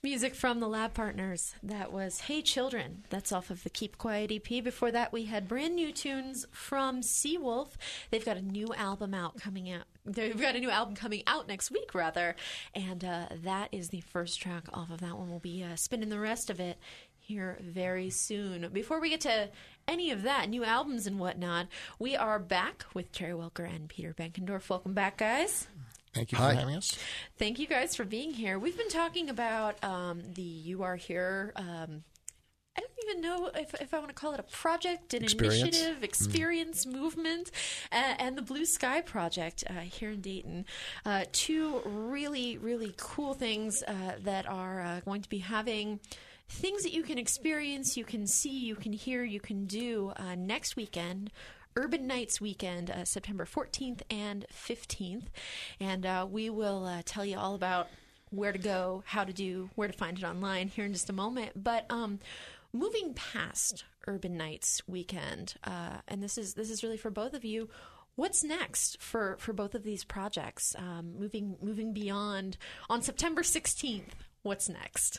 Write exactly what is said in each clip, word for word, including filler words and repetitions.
Music from the Lab Partners. That was Hey Children. That's off of the Keep Quiet E P. Before that, we had brand new tunes from Seawolf. They've got a new album out coming out. They've got a new album coming out next week, rather. And uh, that is the first track off of that one. We'll be uh, spinning the rest of it here very soon. Before we get to any of that, new albums and whatnot, we are back with Terry Welker and Peter Benkendorf. Welcome back, guys. Thank you for Hi. having us. Thank you guys for being here. We've been talking about um, the You Are Here. Um, I don't even know if, if I want to call it a project, an Experience. initiative, experience, mm. movement, uh, and the Blue Sky Project uh, here in Dayton. Uh, two really, really cool things uh, that are uh, going to be having things that you can experience, you can see, you can hear, you can do uh, next weekend. Urban Nights weekend, uh, September fourteenth and fifteenth. And uh, we will uh, tell you all about where to go, how to do, where to find it online here in just a moment. But um, moving past Urban Nights weekend, uh, and this is this is really for both of you, what's next for, for both of these projects? Um, moving moving beyond, on September sixteenth, what's next?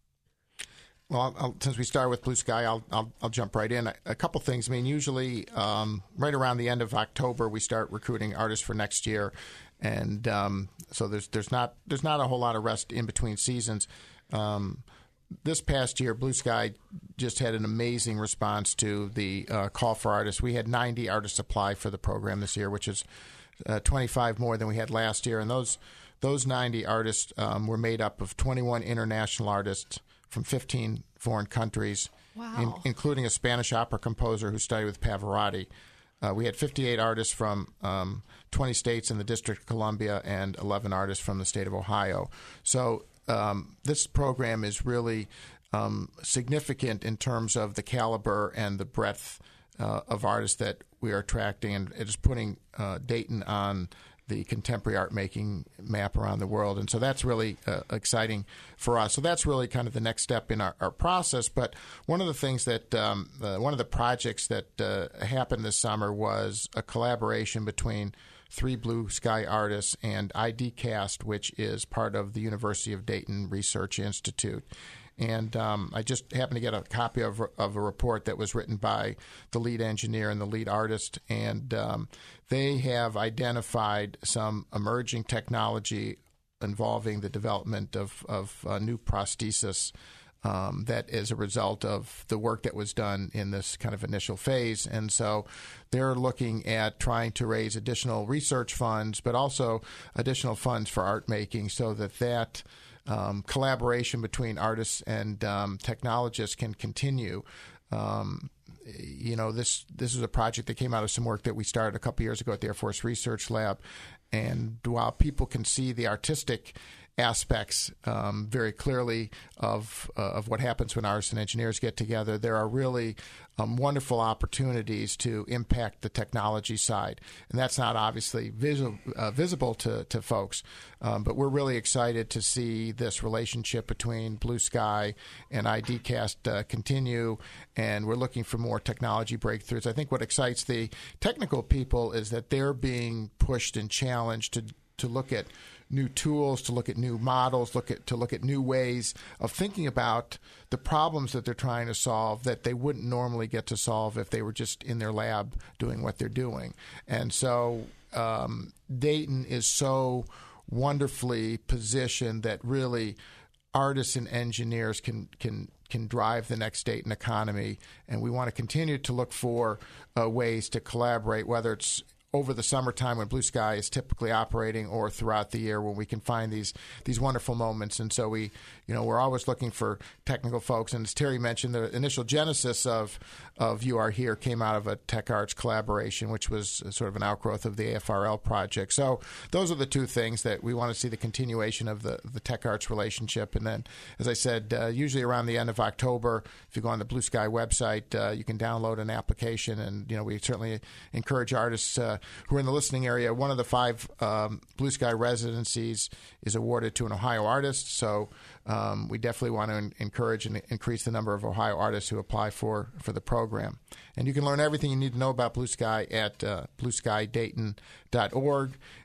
Well, I'll, since we started with Blue Sky, I'll, I'll I'll jump right in. A, a couple things. I mean, usually um, right around the end of October, we start recruiting artists for next year, and um, so there's there's not there's not a whole lot of rest in between seasons. Um, this past year, Blue Sky just had an amazing response to the uh, call for artists. We had ninety artists apply for the program this year, which is uh, twenty-five more than we had last year, and those those ninety artists um, were made up of twenty-one international artists from fifteen foreign countries, wow. in, including a Spanish opera composer who studied with Pavarotti. Uh, we had fifty-eight artists from um, twenty states in the District of Columbia and eleven artists from the state of Ohio. So um, this program is really um, significant in terms of the caliber and the breadth uh, of artists that we are attracting, and it is putting uh, Dayton on the contemporary art making map around the world. And so that's really uh, exciting for us. So that's really kind of the next step in our, our process. But one of the things that, um, uh, one of the projects that uh, happened this summer was a collaboration between three Blue Sky artists and IDCast, which is part of the University of Dayton Research Institute. And um, I just happened to get a copy of, of a report that was written by the lead engineer and the lead artist, and um, they have identified some emerging technology involving the development of, of uh, new prosthesis um, that is a result of the work that was done in this kind of initial phase. And so they're looking at trying to raise additional research funds, but also additional funds for art making so that that Um, collaboration between artists and um, technologists can continue. Um, you know, this this is a project that came out of some work that we started a couple years ago at the Air Force Research Lab. And while people can see the artistic aspects um, very clearly of uh, of what happens when artists and engineers get together, there are really um, wonderful opportunities to impact the technology side, and that's not obviously visual, uh, visible to to folks. Um, but we're really excited to see this relationship between Blue Sky and IDCast uh, continue, and we're looking for more technology breakthroughs. I think what excites the technical people is that they're being pushed and challenged to to look at new tools, to look at new models, look at to look at new ways of thinking about the problems that they're trying to solve that they wouldn't normally get to solve if they were just in their lab doing what they're doing. And so um, Dayton is so wonderfully positioned that really artists and engineers can can can drive the next Dayton economy, and we want to continue to look for uh, ways to collaborate, whether it's over the summertime when Blue Sky is typically operating, or throughout the year when we can find these these wonderful moments. And so we, you know, we're always looking for technical folks. And as Terry mentioned, the initial genesis of of You Are Here came out of a Tech Arts collaboration, which was sort of an outgrowth of the A F R L project. So those are the two things that we want to see, the continuation of the, the Tech Arts relationship. And then, as I said, uh, usually around the end of October, if you go on the Blue Sky website, uh, you can download an application. And, you know, we certainly encourage artists uh, who are in the listening area. One of the five um, Blue Sky residencies is awarded to an Ohio artist. So um, we definitely want to en- encourage and increase the number of Ohio artists who apply for, for the program. And you can learn everything you need to know about Blue Sky at uh, blue sky dayton dot org.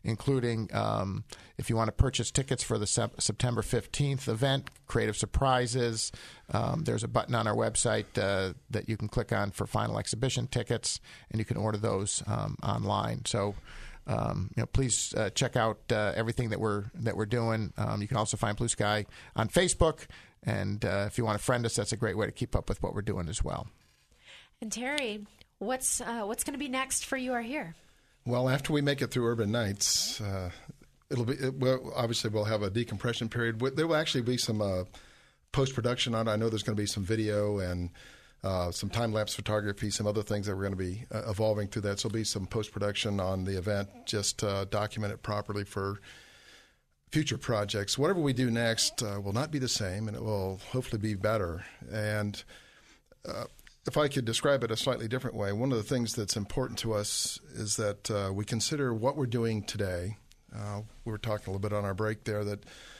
including um, if you want to purchase tickets for the sep- September fifteenth event, Creative Surprises. Um, there's a button on our website uh, that you can click on for final exhibition tickets, and you can order those um, online. So. Um, you know, please uh, check out uh, everything that we're that we're doing. Um, you can also find Blue Sky on Facebook, and uh, if you want to friend us, that's a great way to keep up with what we're doing as well. And Terry, what's uh, what's going to be next for You Are Here? Well, after we make it through Urban Nights, uh, it'll be it, well, obviously we'll have a decompression period. There will actually be some uh, post production on it. I know there's going to be some video and. Uh, some time-lapse photography, some other things that we're going to be uh, evolving through that. So there'll be some post-production on the event, just uh, document it properly for future projects. Whatever we do next uh, will not be the same, and it will hopefully be better. And uh, if I could describe it a slightly different way, one of the things that's important to us is that uh, we consider what we're doing today. Uh, we were talking a little bit on our break there that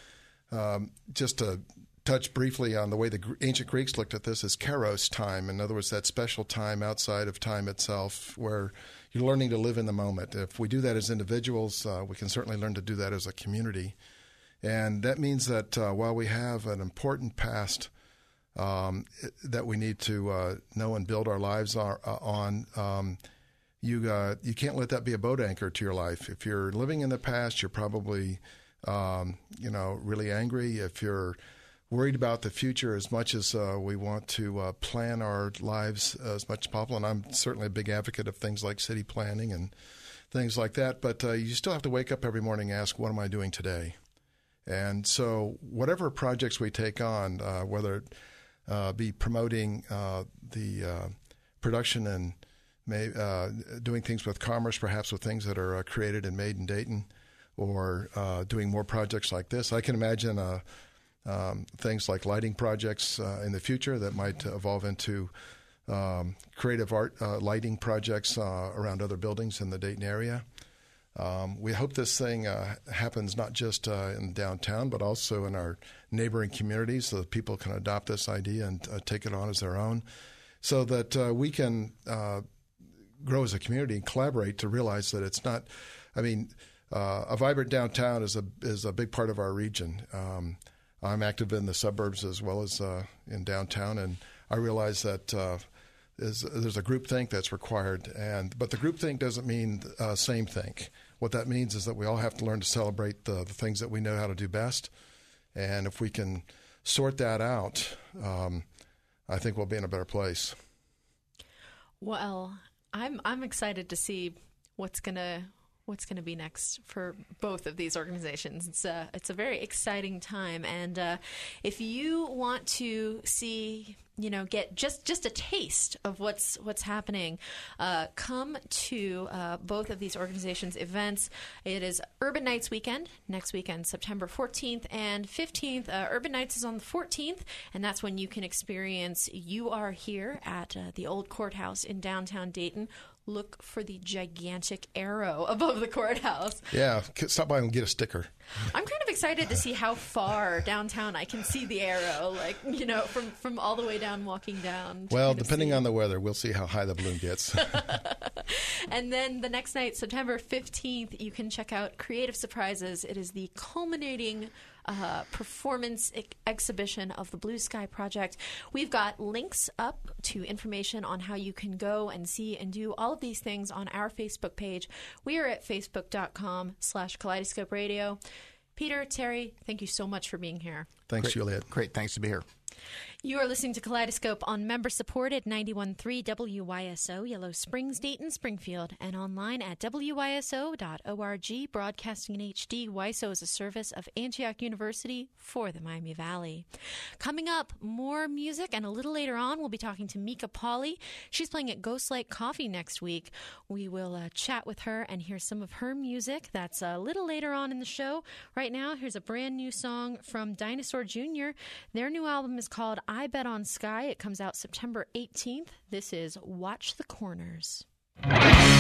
um, just to touch briefly on the way the ancient Greeks looked at this as kairos time. In other words, that special time outside of time itself where you're learning to live in the moment. If we do that as individuals, uh, we can certainly learn to do that as a community. And that means that uh, while we have an important past um, that we need to uh, know and build our lives are, uh, on, um, you, uh, you can't let that be a boat anchor to your life. If you're living in the past, you're probably um, you know, really angry. If you're worried about the future as much as uh, we want to uh, plan our lives as much as possible. And I'm certainly a big advocate of things like city planning and things like that. But uh, you still have to wake up every morning and ask, what am I doing today? And so whatever projects we take on, uh, whether it uh, be promoting uh, the uh, production and may, uh, doing things with commerce, perhaps with things that are uh, created and made in Dayton, or uh, doing more projects like this. I can imagine a Um, things like lighting projects uh, in the future that might evolve into um, creative art uh, lighting projects uh, around other buildings in the Dayton area. Um, we hope this thing uh, happens not just uh, in downtown, but also in our neighboring communities so that people can adopt this idea and uh, take it on as their own so that uh, we can uh, grow as a community and collaborate to realize that it's not – I mean, uh, a vibrant downtown is a, is a big part of our region. Um I'm active in the suburbs as well as uh, in downtown, and I realize that uh, is, there's a groupthink that's required. And but the groupthink doesn't mean uh, same think. What that means is that we all have to learn to celebrate the, the things that we know how to do best. And if we can sort that out, um, I think we'll be in a better place. Well, I'm I'm excited to see what's gonna. What's going to be next for both of these organizations. It's a, it's a very exciting time. And uh, if you want to see, you know, get just, just a taste of what's what's happening, uh, come to uh, both of these organizations' events. It is Urban Nights weekend, next weekend, September fourteenth and fifteenth. Uh, Urban Nights is on the fourteenth, and that's when you can experience You Are Here at uh, the old courthouse in downtown Dayton. Look for the gigantic arrow above the courthouse. Yeah, stop by and get a sticker. I'm kind of excited to see how far downtown I can see the arrow, like, you know, from, from all the way down, walking down. Well, depending on the weather, we'll see how high the balloon gets. And then the next night, September fifteenth, you can check out Creative Surprises. It is the culminating Uh, performance ex- exhibition of the Blue Sky Project. We've got links up to information on how you can go and see and do all of these things on our Facebook page. We are at facebook.com slash kaleidoscope radio. Peter, Terry, thank you so much for being here. Thanks, Great. Juliet. Great. Thanks to be here. You are listening to Kaleidoscope on member-supported ninety-one point three W Y S O, Yellow Springs, Dayton, Springfield, and online at W Y S O dot org, broadcasting in H D. W Y S O is a service of Antioch University for the Miami Valley. Coming up, more music, and a little later on, we'll be talking to Mika Pauley. She's playing at Ghost Light Coffee next week. We will uh, chat with her and hear some of her music. That's a little later on in the show. Right now, here's a brand new song from Dinosaur Junior Their new album is called I Bet on Sky. It comes out September eighteenth. This is Watch the Corners.